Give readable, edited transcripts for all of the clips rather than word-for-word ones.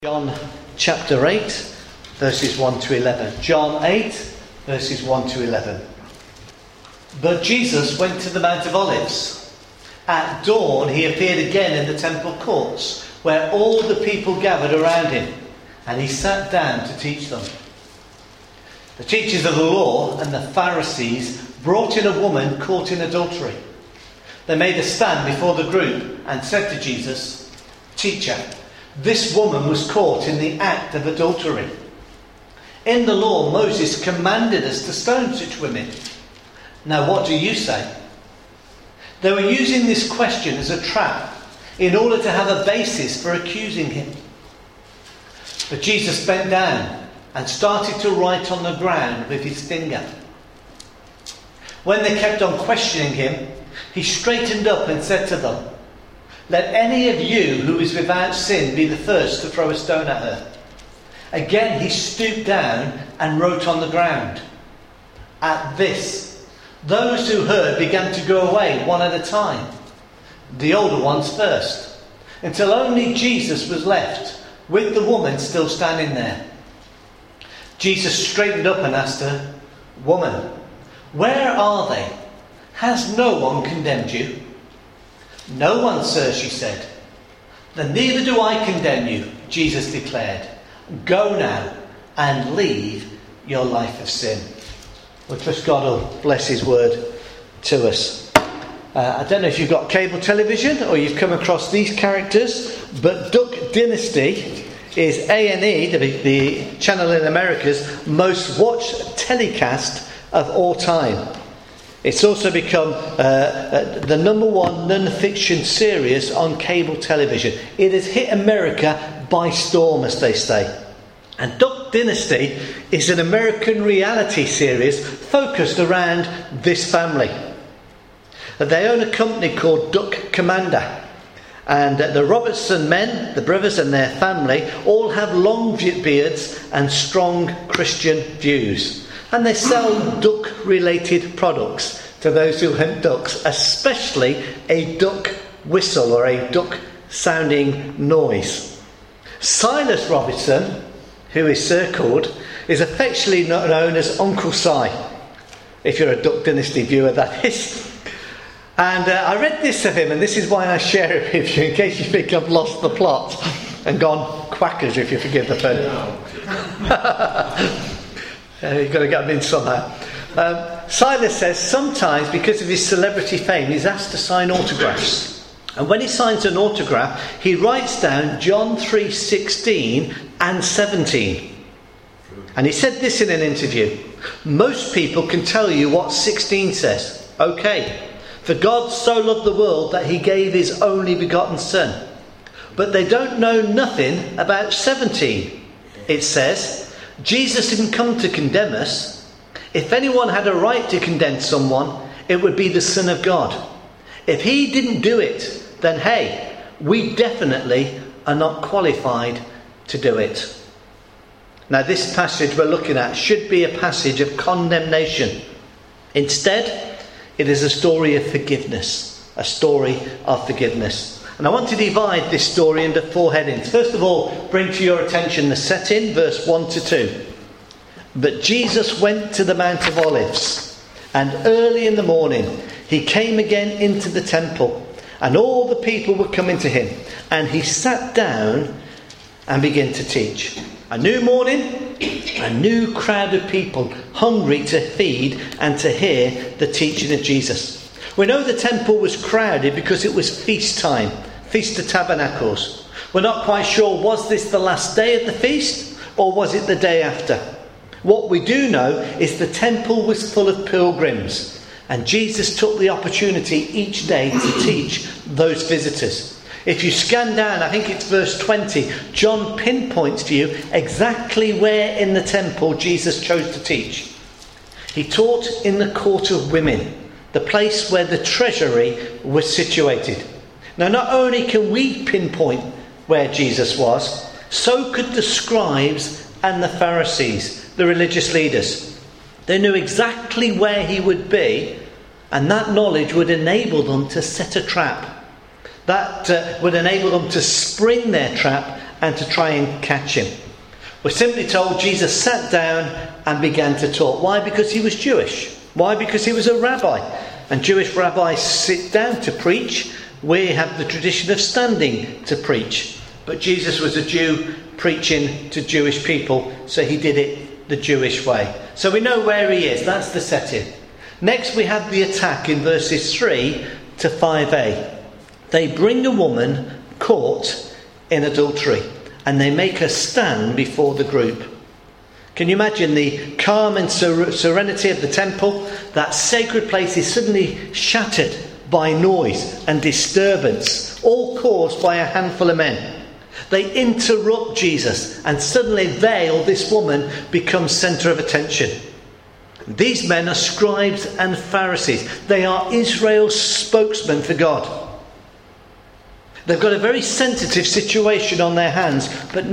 John chapter 8, verses 1 to 11. John 8, verses 1 to 11. But Jesus went to the Mount of Olives. At dawn he appeared again in the temple courts, where all the people gathered around him, and he sat down to teach them. The teachers of the law and the Pharisees brought in a woman caught in adultery. They made a stand before the group and said to Jesus, "Teacher, this woman was caught in the act of adultery. In the law, Moses commanded us to stone such women. Now what do you say?" They were using this question as a trap in order to have a basis for accusing him. But Jesus bent down and started to write on the ground with his finger. When they kept on questioning him, he straightened up and said to them, "Let any of you who is without sin be the first to throw a stone at her." Again he stooped down and wrote on the ground. At this, those who heard began to go away one at a time, the older ones first, until only Jesus was left, with the woman still standing there. Jesus straightened up and asked her, "Woman, where are they? Has no one condemned you?" "No one, sir," she said. "Then neither do I condemn you," Jesus declared. "Go now and leave your life of sin." We trust God will bless his word to us. I don't know if you've got cable television or you've come across these characters, but Duck Dynasty is A&E, the channel in America's most watched telecast of all time. It's also become the number one non-fiction series on cable television. It has hit America by storm, as they say. And Duck Dynasty is an American reality series focused around this family. They own a company called Duck Commander. And the Robertson men, the brothers and their family, all have long beards and strong Christian views. And they sell duck-related products to those who hunt ducks, especially a duck whistle or a duck-sounding noise. Silas Robertson, who is circled, is affectionately known as Uncle Si, if you're a Duck Dynasty viewer, that is. And I read this of him, and this is why I share it with you, in case you think I've lost the plot and gone quackers, if you forgive the pun. You've got to get them in somehow. Silas says sometimes, because of his celebrity fame, he's asked to sign autographs. And when he signs an autograph, he writes down John 3:16 and 17. And he said this in an interview: "Most people can tell you what 16 says. Okay, for God so loved the world that he gave his only begotten son. But they don't know nothing about 17. It says, Jesus didn't come to condemn us. If anyone had a right to condemn someone, it would be the Son of God. If he didn't do it, then hey, we definitely are not qualified to do it." Now this passage we're looking at should be a passage of condemnation. Instead, it is a story of forgiveness. A story of forgiveness. And I want to divide this story into four headings. First of all, bring to your attention the setting, verse 1 to 2. But Jesus went to the Mount of Olives, and early in the morning he came again into the temple, and all the people were coming to him, and he sat down and began to teach. A new morning, a new crowd of people hungry to feed and to hear the teaching of Jesus. We know the temple was crowded because it was feast time, Feast of Tabernacles. We're not quite sure, was this the last day of the feast or was it the day after? What we do know is the temple was full of pilgrims, and Jesus took the opportunity each day to teach those visitors. If you scan down, I think it's verse 20, John pinpoints for you exactly where in the temple Jesus chose to teach. He taught in the court of women, the place where the treasury was situated. Now, not only can we pinpoint where Jesus was, so could the scribes and the Pharisees, the religious leaders. They knew exactly where he would be, and that knowledge would enable them to set a trap. That would enable them to spring their trap and to try and catch him. We're simply told Jesus sat down and began to talk. Why? Because he was Jewish. Why? Because he was a rabbi. And Jewish rabbis sit down to preach. We have the tradition of standing to preach. But Jesus was a Jew preaching to Jewish people, so he did it the Jewish way. So we know where he is. That's the setting. Next we have the attack in verses 3 to 5a. They bring a woman caught in adultery, and they make her stand before the group. Can you imagine the calm and serenity of the temple? That sacred place is suddenly shattered by noise and disturbance, all caused by a handful of men. They interrupt Jesus, and suddenly they, or this woman, becomes centre of attention. These men are scribes and Pharisees. They are Israel's spokesmen for God. They've got a very sensitive situation on their hands, but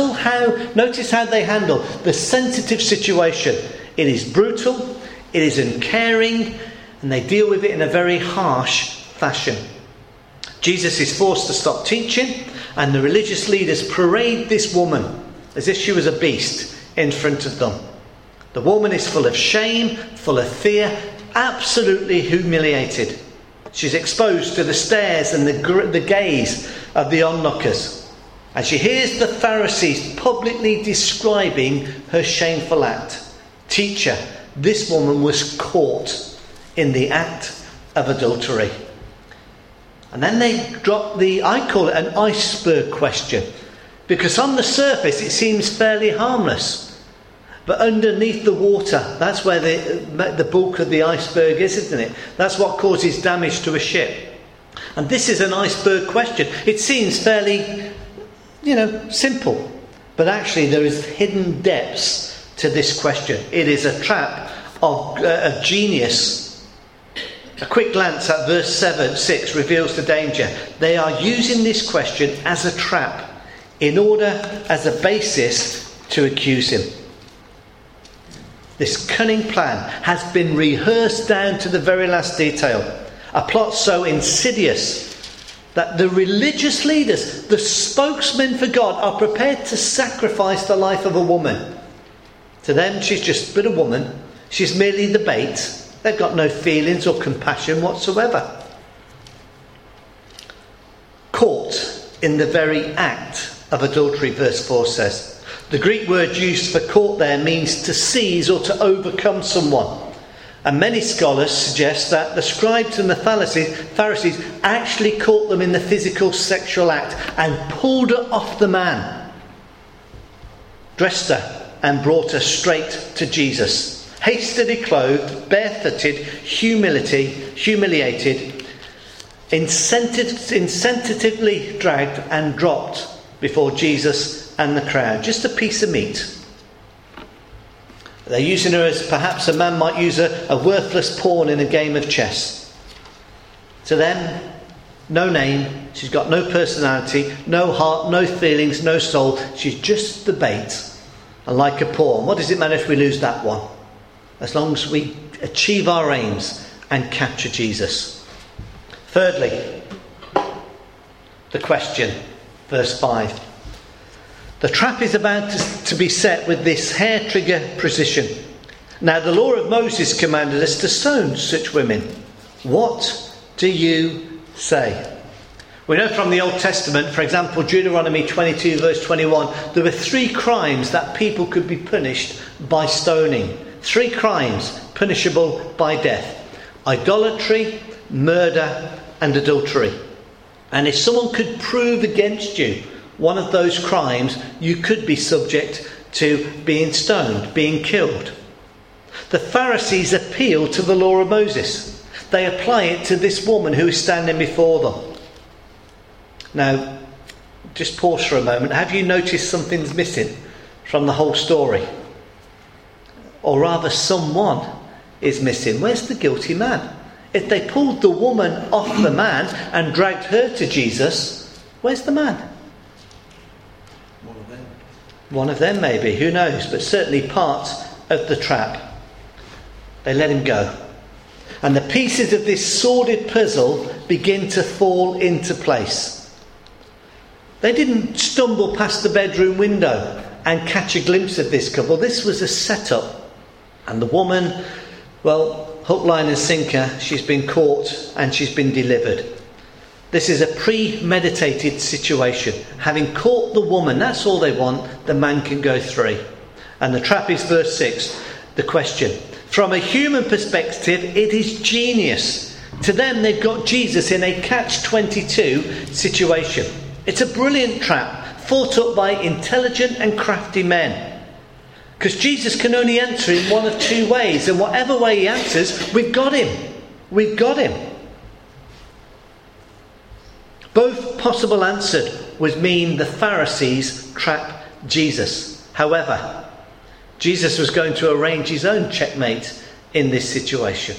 notice how they handle the sensitive situation. It is brutal, it is uncaring, and they deal with it in a very harsh fashion. Jesus is forced to stop teaching, and the religious leaders parade this woman as if she was a beast in front of them. The woman is full of shame, full of fear, absolutely humiliated. She's exposed to the stares and the gaze of the onlookers. And she hears the Pharisees publicly describing her shameful act. Teacher, this woman was caught in the act of adultery. And then they drop I call it an iceberg question. Because on the surface it seems fairly harmless. But underneath the water, that's where the bulk of the iceberg is, isn't it? That's what causes damage to a ship. And this is an iceberg question. It seems fairly, simple. But actually there is hidden depths to this question. It is a trap of genius. A quick glance at verse 6 reveals the danger. They are using this question as a trap in order as a basis to accuse him. This cunning plan has been rehearsed down to the very last detail. A plot so insidious that the religious leaders, the spokesmen for God, are prepared to sacrifice the life of a woman. To them, she's just but a woman. She's merely the bait. They've got no feelings or compassion whatsoever. Caught in the very act of adultery, verse 4 says. The Greek word used for caught there means to seize or to overcome someone. And many scholars suggest that the scribes and the Pharisees actually caught them in the physical sexual act and pulled her off the man, dressed her and brought her straight to Jesus. Hastily clothed, barefooted, humiliated, insensitively dragged and dropped before Jesus and the crowd. Just a piece of meat. They're using her as perhaps a man might use a worthless pawn in a game of chess. To them, no name, she's got no personality, no heart, no feelings, no soul. She's just the bait. And like a pawn, what does it matter if we lose that one? As long as we achieve our aims and capture Jesus. Thirdly, the question, verse 5. The trap is about to be set with this hair-trigger precision. Now the law of Moses commanded us to stone such women. What do you say? We know from the Old Testament, for example, Deuteronomy 22 verse 21, there were 3 crimes that people could be punished by stoning. 3 crimes punishable by death. Idolatry, murder and adultery. And if someone could prove against you one of those crimes, you could be subject to being stoned, being killed. The Pharisees appeal to the law of Moses. They apply it to this woman who is standing before them. Now, just pause for a moment. Have you noticed something's missing from the whole story? Or rather, someone is missing. Where's the guilty man? If they pulled the woman off the man and dragged her to Jesus, where's the man? One of them maybe, who knows, but certainly part of the trap. They let him go. And the pieces of this sordid puzzle begin to fall into place. They didn't stumble past the bedroom window and catch a glimpse of this couple. This was a setup. And the woman, well, hook, line and sinker, she's been caught and she's been delivered. This is a premeditated situation. Having caught the woman, that's all they want, the man can go free. And the trap is verse 6, the question. From a human perspective, it is genius. To them, they've got Jesus in a catch-22 situation. It's a brilliant trap, thought up by intelligent and crafty men. Because Jesus can only answer in one of two ways, and whatever way he answers, we've got him. We've got him. Both possible answers would mean the Pharisees trap Jesus. However, Jesus was going to arrange his own checkmate in this situation.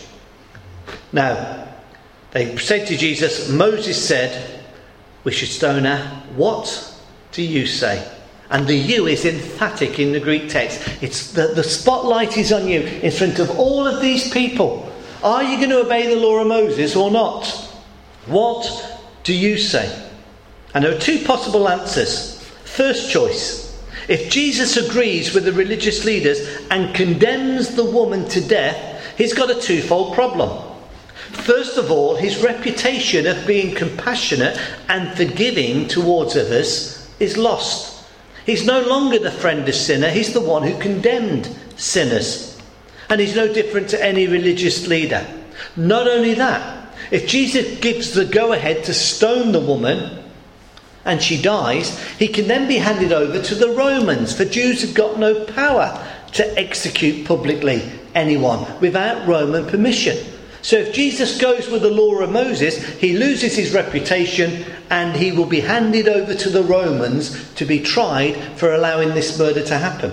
Now, they said to Jesus, Moses said, we should stone her. What do you say? And the you is emphatic in the Greek text. It's the spotlight is on you in front of all of these people. Are you going to obey the law of Moses or not? What do you say? And there are two possible answers. First choice. If Jesus agrees with the religious leaders and condemns the woman to death, he's got a twofold problem. First of all, his reputation of being compassionate and forgiving towards others is lost. He's no longer the friend of sinner, he's the one who condemned sinners. And he's no different to any religious leader. Not only that, if Jesus gives the go-ahead to stone the woman and she dies, he can then be handed over to the Romans, for Jews have got no power to execute publicly anyone without Roman permission. So if Jesus goes with the law of Moses, he loses his reputation and he will be handed over to the Romans to be tried for allowing this murder to happen.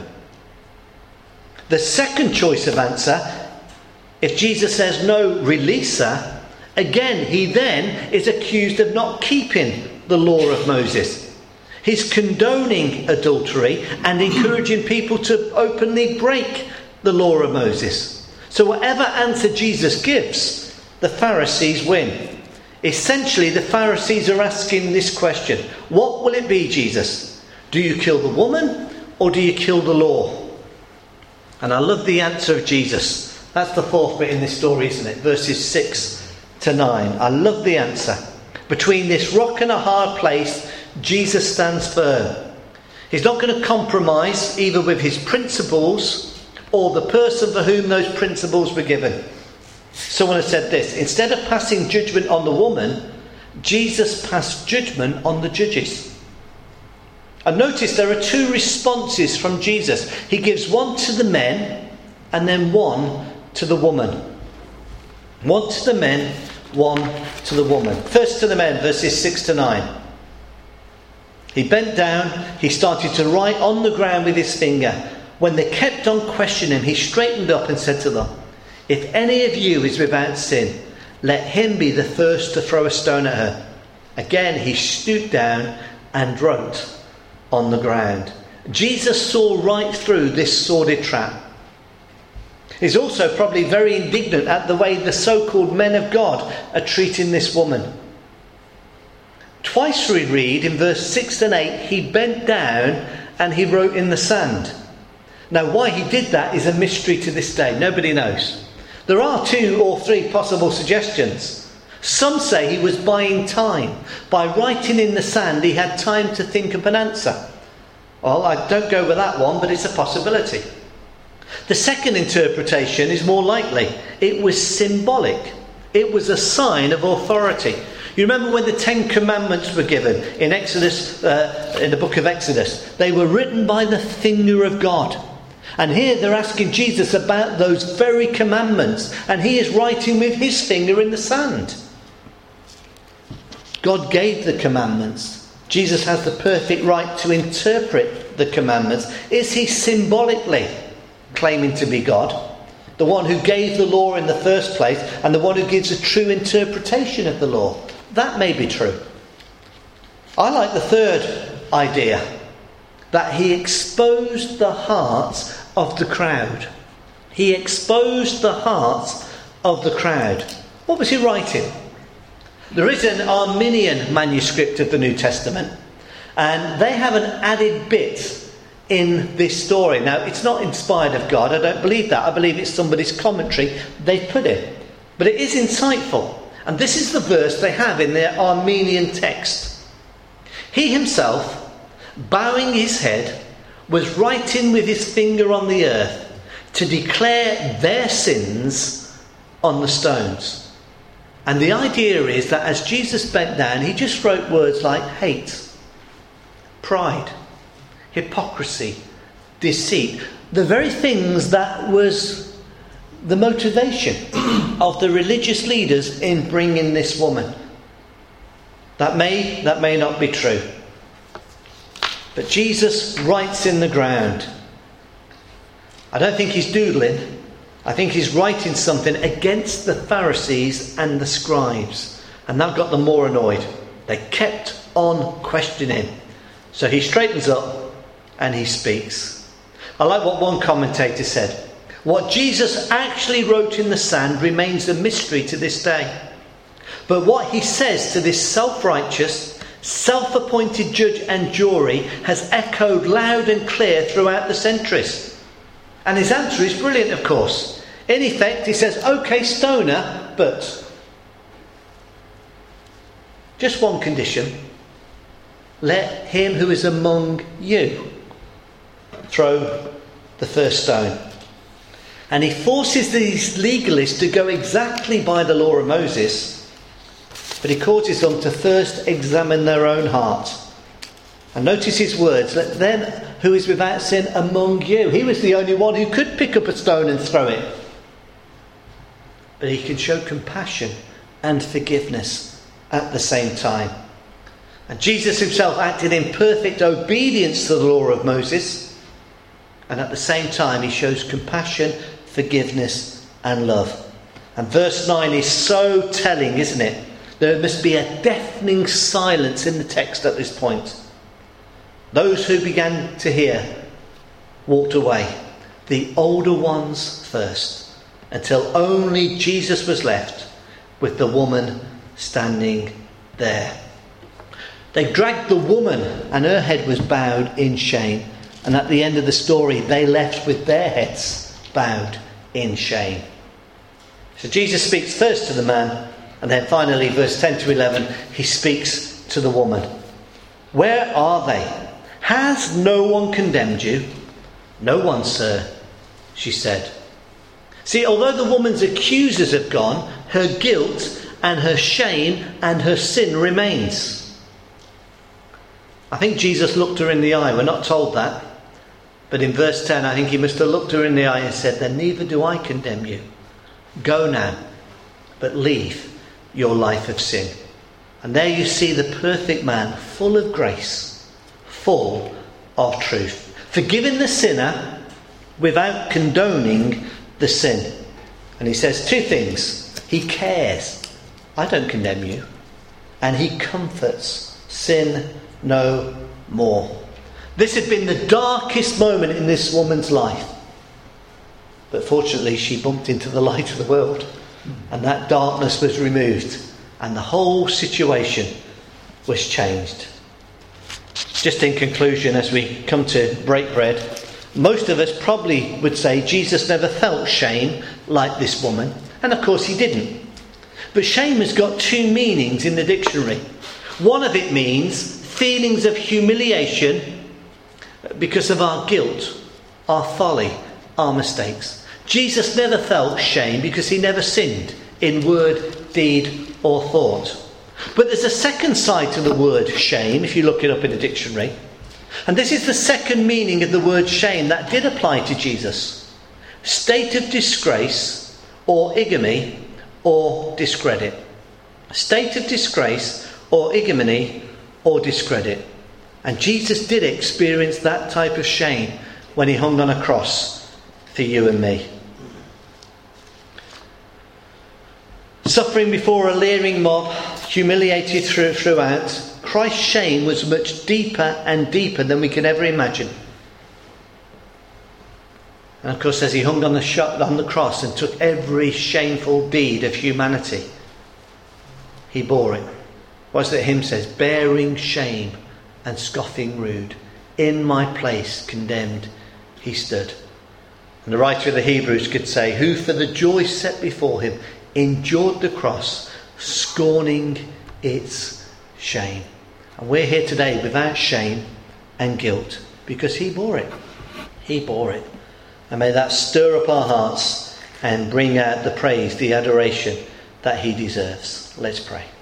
The second choice of answer, if Jesus says no, release her, again he then is accused of not keeping the law of Moses. He's condoning adultery and encouraging people to openly break the law of Moses. So whatever answer Jesus gives, the Pharisees win. Essentially, the Pharisees are asking this question. What will it be, Jesus? Do you kill the woman or do you kill the law? And I love the answer of Jesus. That's the fourth bit in this story, isn't it? Verses 6 to 9. I love the answer. Between this rock and a hard place, Jesus stands firm. He's not going to compromise either with his principles or the person for whom those principles were given. Someone has said this: instead of passing judgment on the woman, Jesus passed judgment on the judges. And notice there are two responses from Jesus. He gives one to the men and then one to the woman. One to the men, one to the woman. First to the men, verses 6 to 9. He bent down, he started to write on the ground with his finger. When they kept on questioning him, he straightened up and said to them, if any of you is without sin, let him be the first to throw a stone at her. Again he stooped down and wrote on the ground. Jesus saw right through this sordid trap. He's also probably very indignant at the way the so-called men of God are treating this woman. Twice we read in verse 6 and 8, he bent down and he wrote in the sand. Now why he did that is a mystery to this day. Nobody knows. There are 2 or 3 possible suggestions. Some say he was buying time. By writing in the sand he had time to think of an answer. Well, I don't go with that one, but it's a possibility. The second interpretation is more likely. It was symbolic. It was a sign of authority. You remember when the 10 Commandments were given in Exodus, in the book of Exodus? They were written by the finger of God. And here they're asking Jesus about those very commandments. And he is writing with his finger in the sand. God gave the commandments. Jesus has the perfect right to interpret the commandments. Is he symbolically claiming to be God? The one who gave the law in the first place and the one who gives a true interpretation of the law. That may be true. I like the third idea, that he exposed the hearts of the crowd. He exposed the hearts of the crowd. What was he writing? There is an Arminian manuscript of the New Testament, And they have an added bit in this story. Now, it's not inspired of God. I don't believe that. I believe it's somebody's commentary they put in. But it is insightful. And this is the verse they have in their Armenian text. He himself, bowing his head, was writing with his finger on the earth to declare their sins on the stones. And the idea is that as Jesus bent down, he just wrote words like hate, pride, hypocrisy, deceit. The very things that was the motivation of the religious leaders in bringing this woman. That may not be true. But Jesus writes in the ground. I don't think he's doodling. I think he's writing something against the Pharisees and the scribes. And that got them more annoyed. They kept on questioning. So he straightens up and he speaks. I like what one commentator said. What Jesus actually wrote in the sand remains a mystery to this day. But what he says to this self-righteous, self-appointed judge and jury has echoed loud and clear throughout the centuries. And his answer is brilliant, of course. In effect, he says, okay, stone her, but just one condition. Let him who is among you throw the first stone. And he forces these legalists to go exactly by the law of Moses, but he causes them to first examine their own hearts. And notice his words, let them who is without sin among you. He was the only one who could pick up a stone and throw it. But he can show compassion and forgiveness at the same time. And Jesus himself acted in perfect obedience to the law of Moses. And at the same time he shows compassion, forgiveness and love. And verse 9 is so telling, isn't it? There must be a deafening silence in the text at this point. Those who began to hear walked away. The older ones first. Until only Jesus was left with the woman standing there. They dragged the woman and her head was bowed in shame. And at the end of the story, they left with their heads bowed in shame. So Jesus speaks first to the man, and then finally, verse 10 to 11, he speaks to the woman. Where are they? Has no one condemned you? No one, sir, she said. See, although the woman's accusers have gone, her guilt and her shame and her sin remains. I think Jesus looked her in the eye. We're not told that. But in verse 10, I think he must have looked her in the eye and said, then neither do I condemn you. Go now, but leave your life of sin. And there you see the perfect man, full of grace, full of truth, forgiving the sinner without condoning the sin. And he says two things. He cares. I don't condemn you. And he comforts. Sin no more. This had been the darkest moment in this woman's life. But fortunately she bumped into the light of the world. And that darkness was removed. And the whole situation was changed. Just in conclusion, as we come to break bread, most of us probably would say Jesus never felt shame like this woman. And of course he didn't. But shame has got two meanings in the dictionary. One of it means feelings of humiliation because of our guilt, our folly, our mistakes. Jesus never felt shame because he never sinned in word, deed or thought. But there's a second side to the word shame, if you look it up in a dictionary. And this is the second meaning of the word shame that did apply to Jesus. State of disgrace or ignominy or discredit. State of disgrace or ignominy or discredit. And Jesus did experience that type of shame when he hung on a cross for you and me. Suffering before a leering mob, humiliated throughout, Christ's shame was much deeper and deeper than we can ever imagine. And of course, as he hung on the cross and took every shameful deed of humanity, he bore it. What does the hymn says? Bearing shame and scoffing rude. In my place condemned he stood. And the writer of the Hebrews could say, who for the joy set before him endured the cross, scorning its shame. And we're here today without shame and guilt because he bore it. He bore it. And may that stir up our hearts and bring out the praise, the adoration that he deserves. Let's pray.